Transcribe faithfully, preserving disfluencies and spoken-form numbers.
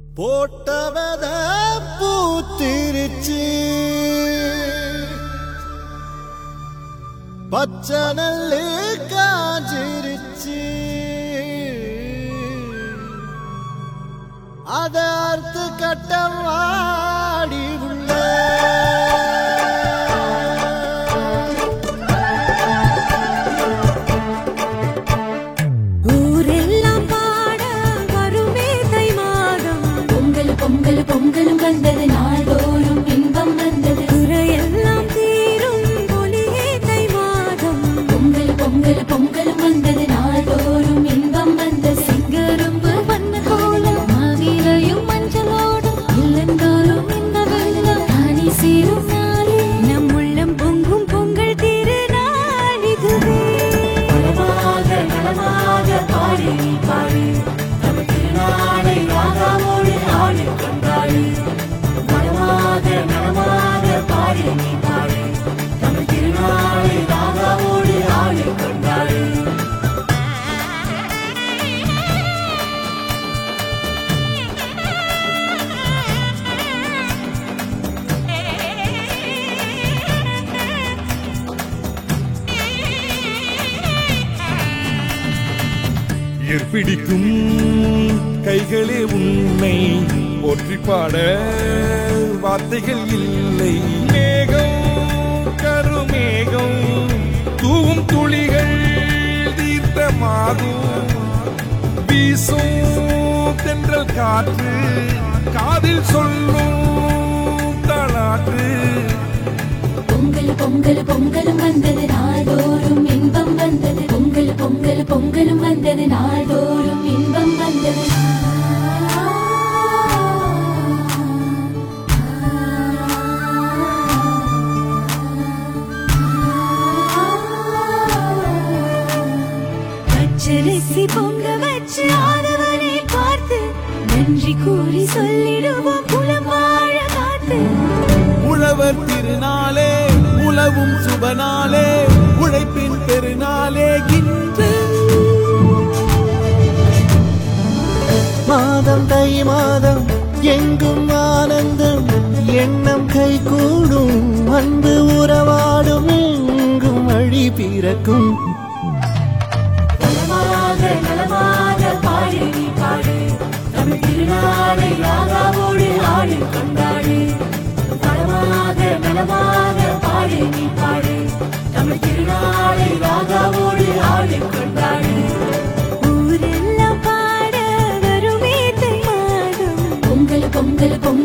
போட்டவத பூத்திருச்சு பச்சை நல்லு காஞ்சிருச்சு அத அறுத்து கட்டம் வாடி உள்ள பொங்கலும் வந்தது நாள்தோறும் இன்பம் வந்தது குறையெல்லாம் தீரும் ஒளியே தை மாதம் பொங்கல் பொங்கல் பொங்கலும் வந்தது நாள்தோறும் இன்பம் வந்தது சிங்கரும்பு வண்ண கோலம் மாவிலையும் மஞ்சளோடும் இல்லந்தோறும் இந்த வெள்ளம் தானி சேரும் நாளே நம் உள்ளம் பொங்கும் பொங்கல் திருநாள் இதுவே நலமாக நலமாக பாடி பாடி நமக்கு திருநாளை ராகாவோடு ஆடி கொண்டாடி நலமாக நலமாக பாடி பாடி நமக்கு திருநாளை ராகாவோடு ஆடி கொண்டாடி பிடிக்கும் கைகளே உன்னை போற்றி பாட வார்த்தைகள் இல்லை மேகம் கருமேகம் தூவும் துளிகள் தீர்த்தமாகும் வீசும் தென்றல் காற்று காதில் சொல்லும் தளாற்று பொங்கல் பொங்கல் பொங்கலும் வந்தது நாள்தோறும் இன்பம் வந்தது பொங்கல் பொங்கல் பொங்கலும் வந்தது நாள்தோறும் இன்பம் வந்தது பச்சரிசி பொங்க வச்சு ஆதவனை பார்த்து நன்றி கூறி சொல்லிடுவோம் குலம் வாழ காத்து உழவர் திருநாளே உழவும் சுபநாளே உழைப்பின் பெருநாளே இன்று மாதம் தை மாதம் எங்கும் ஆனந்தம் எண்ணம் கை கூடும் அன்பு உறவாடும் எங்கும் வழி பிறக்கும் நலமாக நலமாக பாடி பாடி தமிழ் திருநாளை ராகாவோடு ஆடி கொண்டாடி நலமாக நலமாக பாடி பாடி தமிழ் திருநாளை ராகாவோடு ஆடி கொண்டாடி ஊரெல்லாம் பாட வருமே தை மாதம் பொங்கல் பொங்கல் பொங்கல்